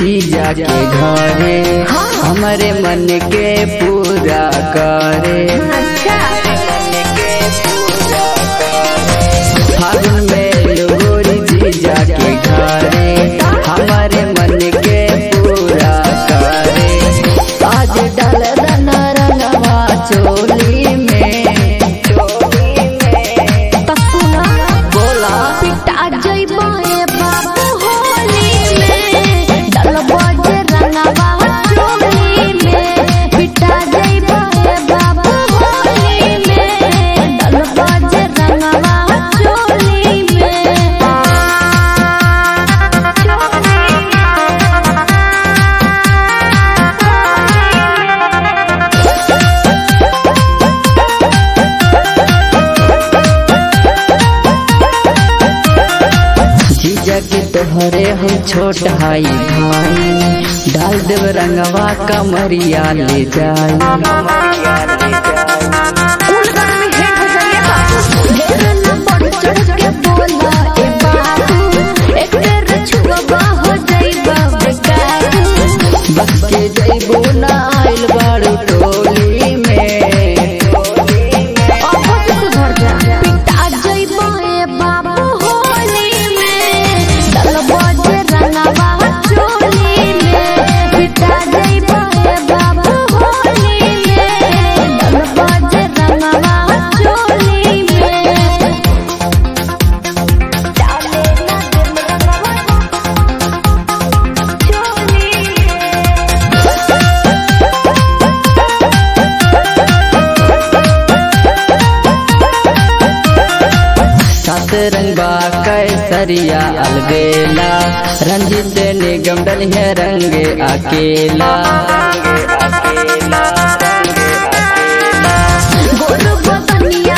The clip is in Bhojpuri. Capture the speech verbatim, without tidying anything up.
जीजा के घरे हमारे मन के पूरा करे। फागुन में गोरी जीजा के घरे हमारे मन के पूरा करे। आज डाल दना रंगवा चोली में तसुना बोला पिटा जइबो ए बाबू होली में डलबो जे रंगवा चोली में। पिटा जइबो ए बाबू होली में डलबो जे रंगवा चोली में। जीजा के तोहरे हम छोट हाई भाई डाल देव रंगवा कमरिया ले जाई। उलगन में हेट हो जाइए बाबू ढेर न बढ़ चढ़ के बोला ए बाबू एक बेर छुआ हो जाइबा बेकाबू। बस के जइबो ना आइल बाड़ू टोली में अब से सुधर जा पिटा जइबो ए बाबू होली में डलबो जे रंगवा चोली में। पिटा जइबो ए बाबू होली में डलबो जे रंगवा चोली में। डाले ना दिल रंगवा चोली सात रंगबा कैसरिया अलबेला रंजित निगम डलिए रंग अकेला। गोर बदनिया